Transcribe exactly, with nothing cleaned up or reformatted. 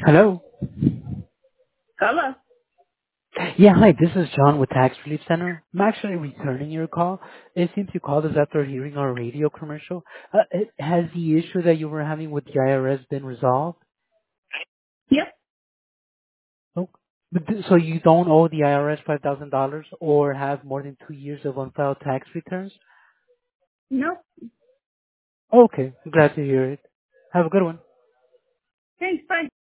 Hello. Hello. Yeah, hi, this is John with Tax Relief Center. I'm actually returning your call. It seems you called us after hearing our radio commercial. Uh, it- has the issue that you were having with the I R S been resolved? Yep. Oh, but th- so you don't owe the I R S five thousand dollars or have more than two years of unfiled tax returns? No. Okay, glad to hear it. Have a good one. Thanks. Bye.